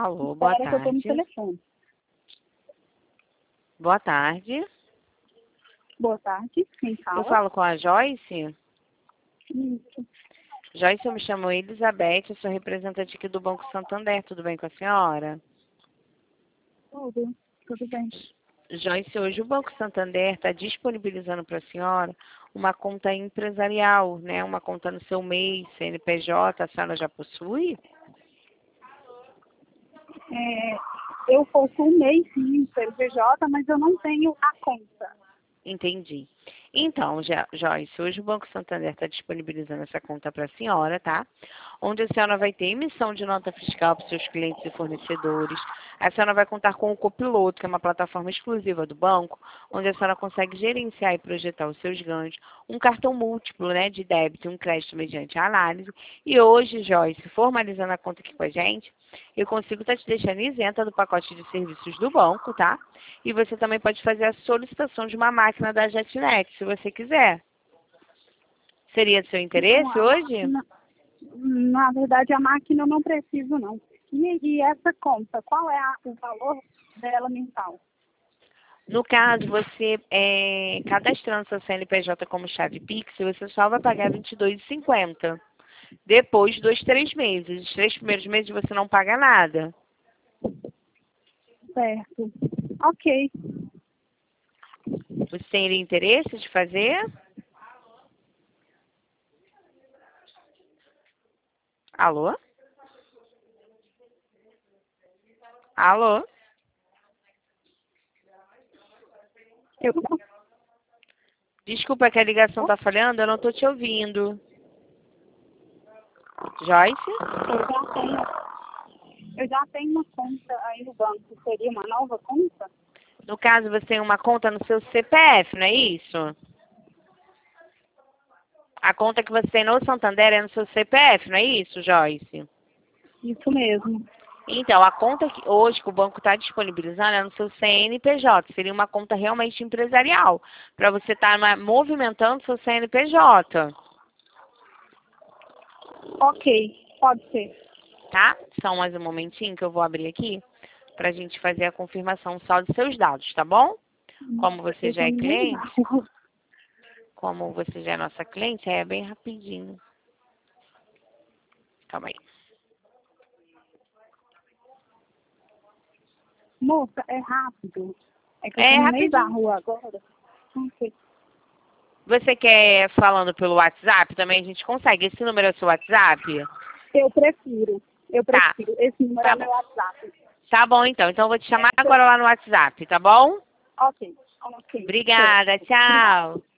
Alô, boa Espera que eu tô no tarde. telefone. Boa tarde. Boa tarde, quem Eu fala? falo com a Joyce. Isso, Joyce, eu me chamo Elizabeth, eu sou representante aqui do Banco Santander. Tudo bem com a senhora? tudo bem. Joyce, hoje o Banco Santander está disponibilizando para a senhora uma conta empresarial, né? Uma conta no seu MEI, CNPJ, a senhora já possui? Eu possuo um MEI, sim, CNPJ, mas eu não tenho a conta. Entendi. Então, Joyce, hoje o Banco Santander está disponibilizando essa conta para a senhora, tá? Onde a senhora vai ter emissão de nota fiscal para os seus clientes e fornecedores. A senhora vai contar com o Copiloto, que é uma plataforma exclusiva do banco, onde a senhora consegue gerenciar e projetar os seus ganhos. Um cartão múltiplo, né, de débito e um crédito mediante a análise. E hoje, Joyce, formalizando a conta aqui com a gente, eu consigo estar te deixando isenta do pacote de serviços do banco, tá? E você também pode fazer a solicitação de uma máquina da JetNet, se você quiser. Seria de seu Não, interesse hoje? na verdade, a máquina eu não preciso, não. E essa conta, qual é o valor dela mensal? No caso, você cadastrando seu CNPJ como chave Pix, você só vai pagar R$ 22,50. Depois, 2, 3 meses. Os 3 primeiros meses você não paga nada. Certo. Ok. Você teria interesse de fazer? Alô? Alô? Eu, Desculpa que a ligação está falhando, eu não estou te ouvindo. Joyce? eu já tenho uma conta aí no banco. Seria uma nova conta? No caso, você tem uma conta no seu CPF, não é isso? A conta que você tem no Santander é no seu CPF, não é isso, Joyce? Isso mesmo. Então, a conta que hoje que o banco está disponibilizando é no seu CNPJ. Seria uma conta realmente empresarial, para você estar movimentando seu CNPJ, Ok, pode ser. tá? Só mais um momentinho que eu vou abrir aqui para a gente fazer a confirmação só dos seus dados, tá bom? Como você Deixa já eu é me cliente, lembrar. como você já é nossa cliente, aí é bem rapidinho. Calma aí. Moça, é rápido. É que eu tô É no meio da rapidinho. rua agora. Ok. Você quer falando pelo WhatsApp também? A gente consegue. Esse número é o seu WhatsApp? Eu prefiro. Eu Tá, prefiro. Esse número é tá meu bom. WhatsApp. Tá bom, então. Então eu vou te chamar É, agora lá no WhatsApp, tá bom? ok. Ok. Obrigada, Certo. Obrigada. tchau.